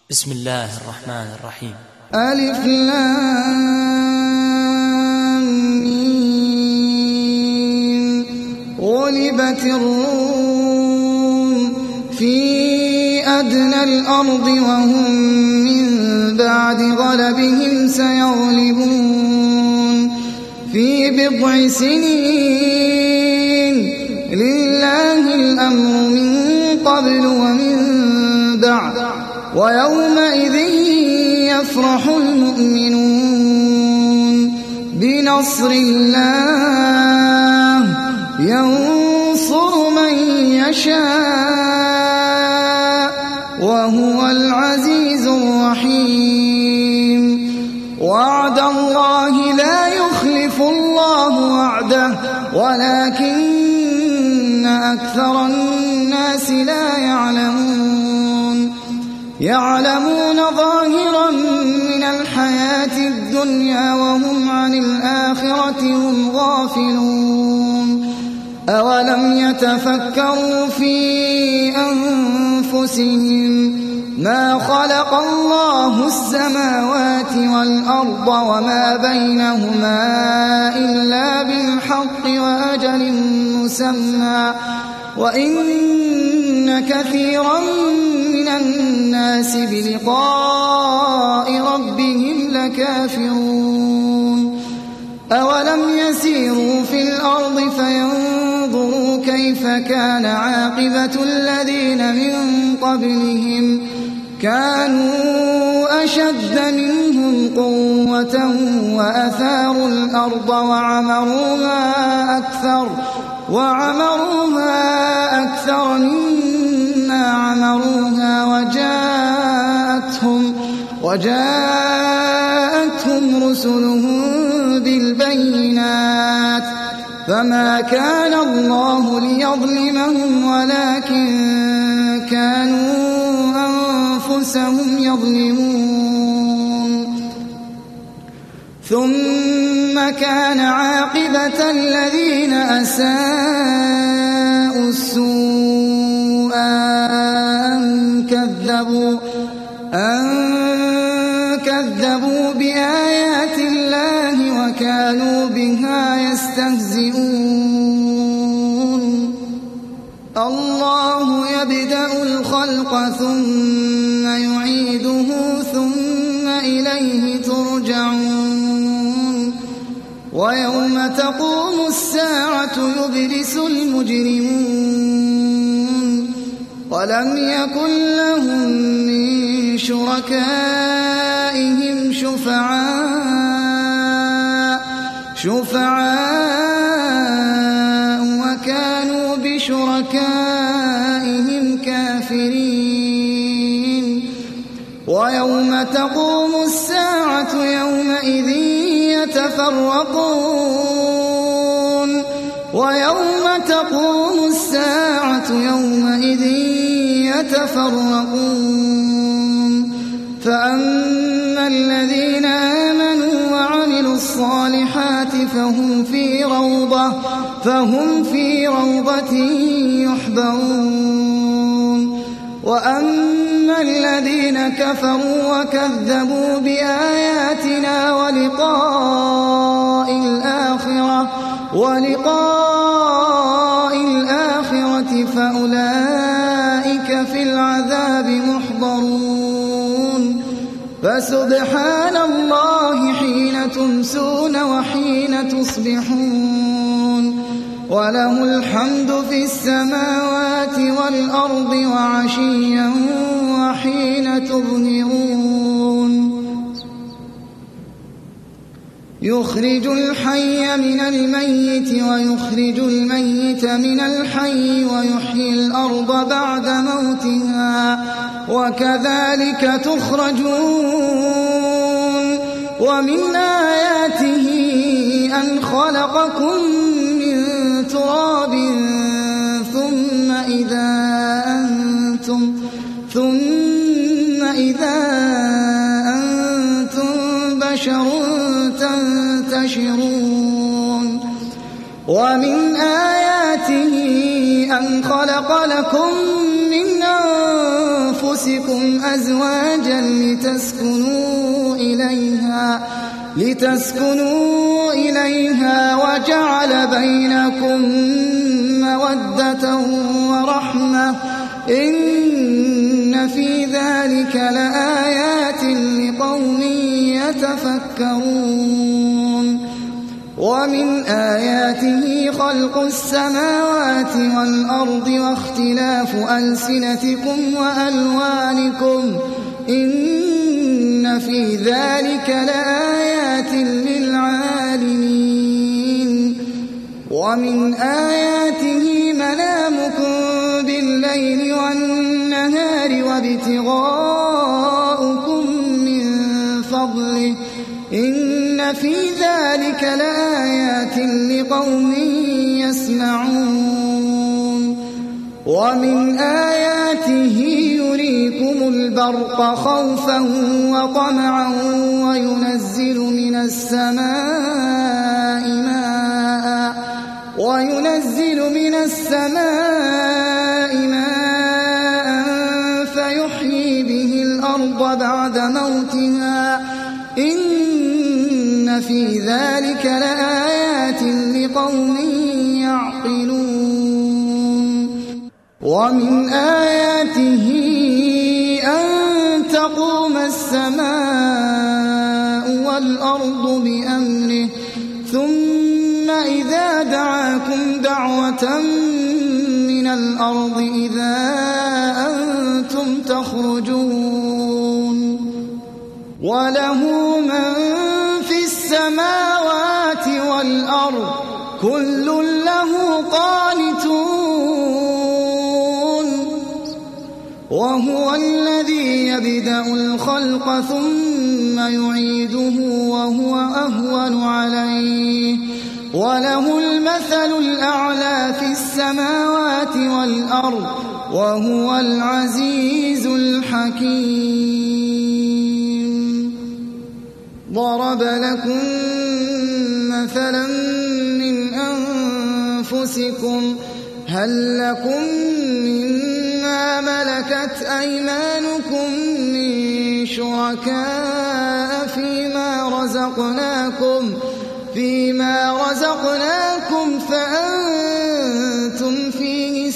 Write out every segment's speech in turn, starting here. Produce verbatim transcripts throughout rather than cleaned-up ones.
بسم الله الرحمن الرحيم. ألف لام ميم. غلبت الروم في أدنى الأرض وهم من بعد غلبهم سيغلبون في بضع سنين. لله الأمر من قبل ومن بعد ويومئذ يفرح المؤمنون بنصر الله ينصر من يشاء وهو العزيز الرحيم. وعد الله لا يخلف الله وعده ولكن أكثر الناس لا يعلمون. يعلمون ظاهرا من الحياة الدنيا وهم عن الآخرة هم غافلون. أولم يتفكروا في أنفسهم ما خلق الله السماوات والأرض وما بينهما إلا بالحق وأجل مسمى وإن كثيرا من الناس بلقاء ربهم لكافرون. أولم يسيروا في الأرض فينظروا كيف كان عاقبة الذين من قبلهم كانوا أشد منهم قوة وأثاروا الأرض وعمروها أكثر وعمروها أكثر مما عمروها وجاءتهم وجاءتهم رسلهم بالبينات فما كان الله ليظلمهم ولكن كانوا أنفسهم يظلمون. ثم كان عاقبة الذين أساءوا السوء أن كذبوا أن كذبوا بآيات الله وكانوا بها يستهزئون. الله يبدأ الخلق ثم يعيده ثم إليه ترجعون. ويوم تقوم الساعة يبلس المجرمون ولم يكن لهم من شركائهم شفعاء شفعاء وكانوا بشركائهم كافرين. ويوم تقوم الساعة يومئذ يتفرقون ويوم تقوم الساعة يومئذ يتفرقون فأما الذين آمنوا وعملوا الصالحات فهم في روضة فهم في روضة يحبرون. وأما الذين كفروا وكذبوا بآياتنا ولقاء الآخرة ولقاء الآخرة فأولئك في العذاب محضرون. فسبحان الله حين تمسون وحين تصبحون وله الحمد في السماوات والأرض وعشيا وحين تظهرون. يخرج الحي من الميت ويخرج الميت من الحي ويحيي الأرض بعد موتها وكذلك تخرجون. ومن آياته أن خلقكم من تراب ثم إذا أنتم ثم إذا أنتم بشر تنتشرون. ومن آياته أن خلق لكم من أنفسكم أنفسكم أزواجا لتسكنوا إليها لتسكنوا إليها وجعل بينكم مودة ورحمة إن في ذلك لآيات لقوم يتفكرون ومن آياته خلق السماوات والأرض واختلاف ألسنتكم وألوانكم إن في ذلك لآيات للعالمين ومن آياته منامكم بالليل والنهار وابتغاؤكم من فضله إن في ذلك لآيات لقوم يسمعون ومن آياته يريكم البرق خوفا وطمعا وينزل من السماء ماء وينزل من السماء ماء فيحيي به الأرض بعد موتها إن في ذلك لآيات لقوم يعقلون ومن آياته أن تقوم السماء والأرض بأمره ثم إذا دعاكم دعوة من الأرض إذا أنتم تخرجون وله من في السماوات والأرض كل له قانتون وهو الذي يبدأ الخلق ثم يعيده وهو أهون عليه وله المثل الأعلى في السماوات والأرض وهو العزيز الحكيم ضرب لكم مثلا من أنفسكم هل لكم مما ملكت أيمانكم من شركاء فيما رزقناكم فيما رزقناكم فأنتم فيه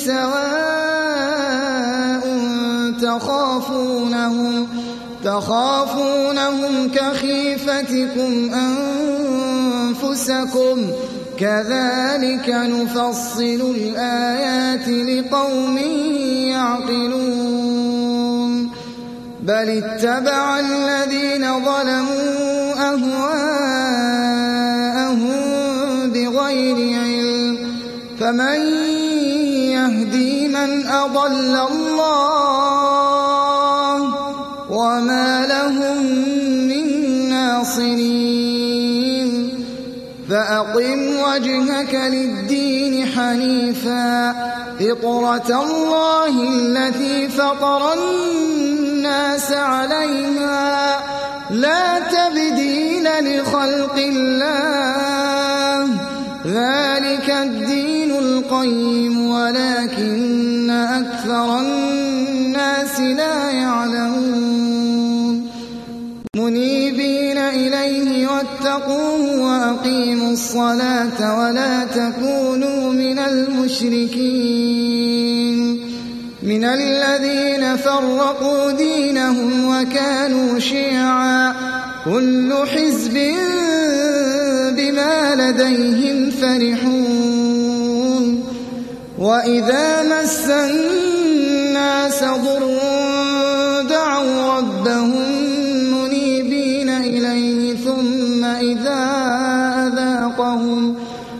سواء تخافونهم تخافونهم كخيفتكم أنفسكم كذلك نفصل الآيات لقوم يعقلون بل اتبع الذين ظلموا أهواءهم بغير علم فمن يهدي من أضل الله وما لهم من ناصرين فأقم وجهك للدين حنيفا فطرة الله التي فطر الناس عليها لا تبديل لخلق الله ذلك الدين القيم ولكن أكثر الناس لا يعلمون منيبين إليه واتقوه وأقيموا الصلاة ولا تكونوا من المشركين من الذين فرقوا دينهم وكانوا شيعا كل حزب بما لديهم فرحون وإذا مس الناس ضر دعوا ربهم منيبين إليه ثم إذا أذاقهم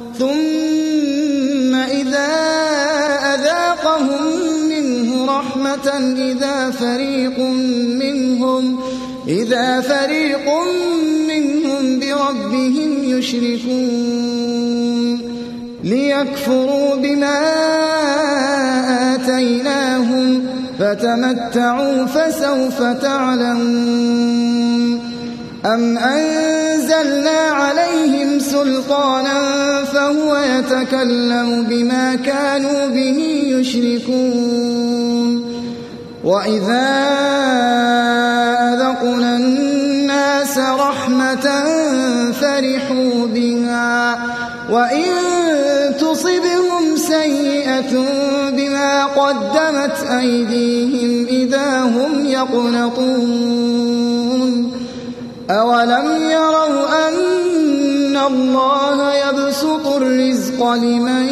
ثم إذا أذاقهم منه رحمة إذا فريق منهم إذا فريق منهم بربهم يشركون ليكفروا بما آتيناهم فتمتعوا فسوف تعلمون أم أنزلنا عليهم سلطانا فهو يتكلم بما كانوا به يشركون وإذا أذقنا الناس رحمة فرحوا بها وإن تصبهم سيئة بما قدمت أيديهم إذا هم يقنطون أولم يروا أن الله يبسط الرزق لمن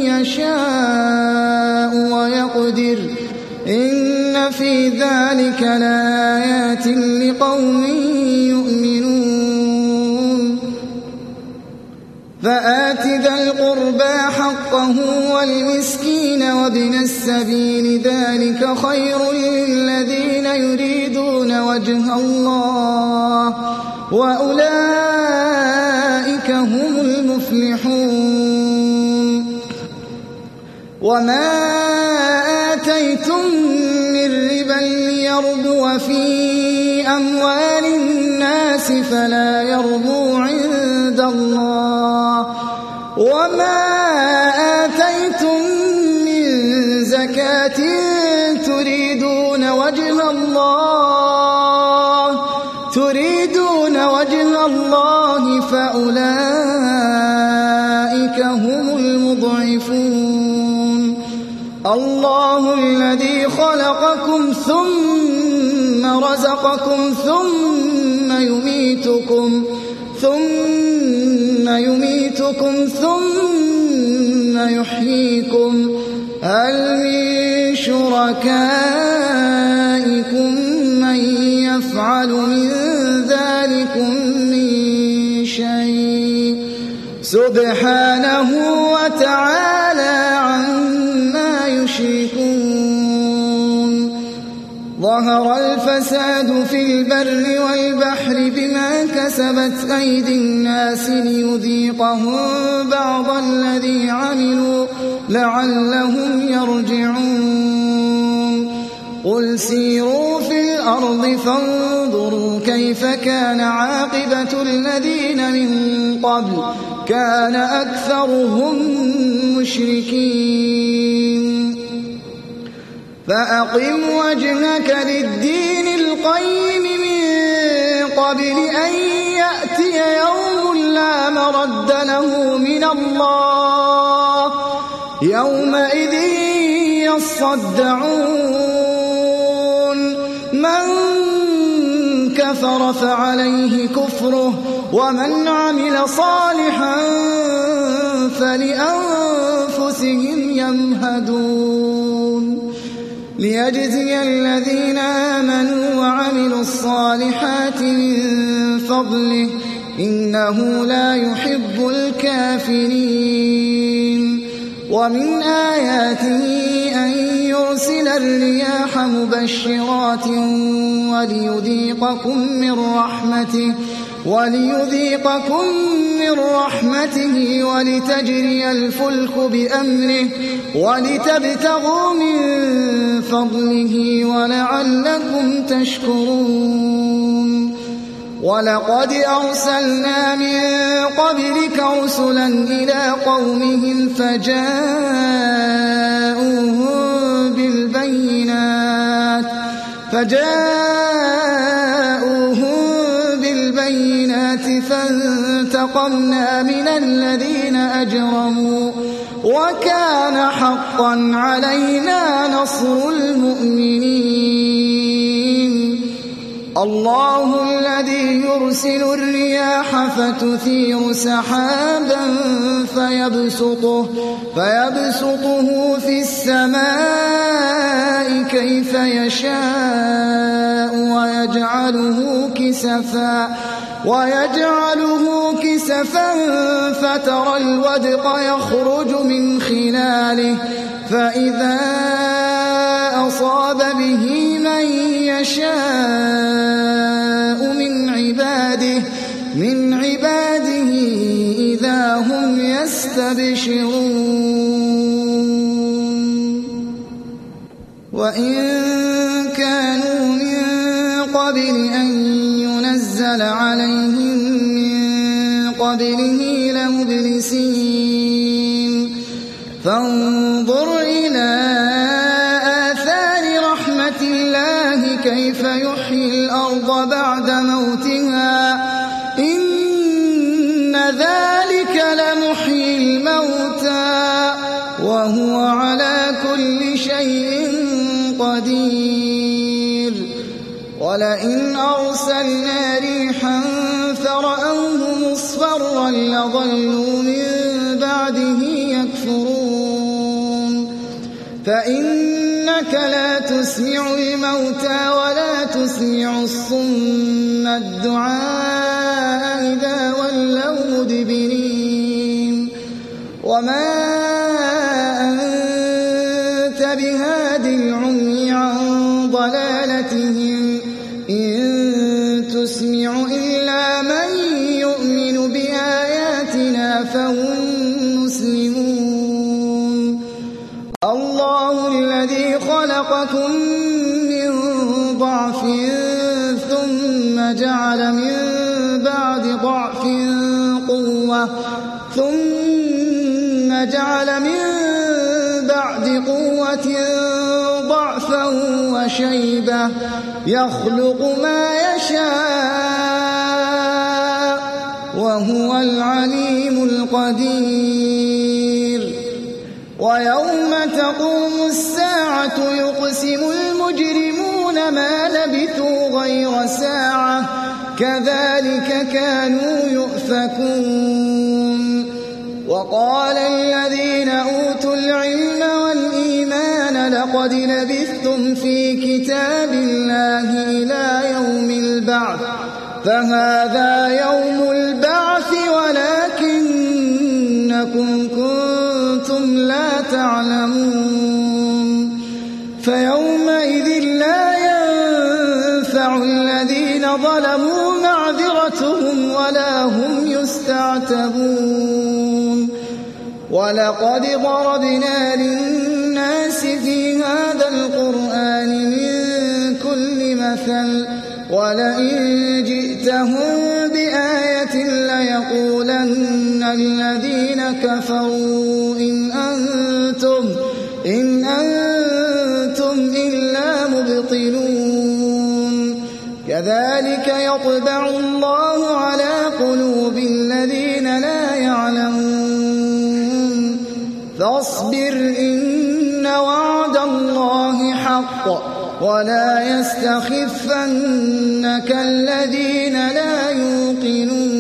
يشاء ويقدر إن في ذلك لآيات لقوم يؤمنون فآت ذا القربى حقه والمسكين وابن السبيل ذلك خير للذين يريدون وجه الله وأولئك هم المفلحون وما آتيتم من ربا ليربو في أموال الناس فلا يربو عند الله وما آتيتم من زكاة تريدون وجه الله تريدون وجه الله فأولئك هم المضعفون الله الذي خلقكم ثم رزقكم ثم يميتكم ثم يميتكم ثم يحييكم هل من شركائكم من يفعل من ذلكم من شيء سبحانه وتعالى عما يشركون ظهر الفساد في البر والبحر بما كسبت أيدي الناس ليذيقهم بعض الذي عملوا لعلهم يرجعون قل سيروا في الأرض فانظروا كيف كان عاقبة الذين من قبل كان أكثرهم مشركين فأقم وجهك للدين القيم من قبل أن يأتي يوم لا مرد له من الله يومئذ يصدعون من كفر فعليه كفره ومن عمل صالحا فلأنفسهم يمهدون ليجزي الذين آمنوا وعملوا الصالحات من فضله إنه لا يحب الكافرين ومن آياته أن يرسل الرياح مبشرات وليذيقكم من رحمته وليذيقكم من رحمته ولتجري الفلك بأمره ولتبتغوا من فضله ولعلكم تشكرون ولقد أرسلنا من قبلك رسلا إلى قومهم فجاءوهم بالبينات فجاءوهم بالبينات فانتقمنا من الذين أجرموا وكان حقا علينا نصر المؤمنين الله الذي يرسل الرياح فتثير سحابا فيبسطه, فيبسطه في السماء كيف يشاء ويجعله كسفا ويجعله كسفا فترى الودق يخرج من خلاله فإذا أصاب به من يشاء من عباده من عباده إذا هم يستبشرون وإن كانوا من قبل أن ينزل عليهم من قبله لمبلسين فانظر إلى آثار رحمة كيف يحيي الأرض بعد موتها إن ذلك لمحيي الموتى وهو على كل شيء قدير ولئن أرسلنا ريحا فرأوه مصفرا لظلوا من بعده يكفرون فإنك لا تسمع الموتى ولا تسمع الصم الدعاء إذا ولوا مدبرين وما أنت بهاد العمي عن ضلالتهم إن تسمع إلا من يؤمن بآياتنا فهم مسلمون الله الذي خلقكم من ضعف ثم جعل من بعد ضعف قوة ثم جعل من بعد قوة ضعفا وشيبة يخلق ما يشاء وهو العليم القدير ويوم تقوم الساعة يقسم المجرمون ما لبثوا غير ساعة كذلك كانوا يؤفكون وقال الذين أوتوا العلم والإيمان لقد لبثتم في كتاب الله إلى يوم البعث فهذا يوم البعث ولكنكم كنتم لا تعلمون فيومئذ لا ينفع الذين ظلموا معذرتهم ولا هم يستعتبون ولقد ضربنا للناس في هذا القرآن من كل مثل ولئن جئتهم بآية ليقولن الذين كفروا إن أنتم إن أنتم إلا مبطلون كذلك يطبع الله على قلوب الذين لا يعلمون فاصبر إن وعد الله حق ولا يستخفنك الذين لا يوقنون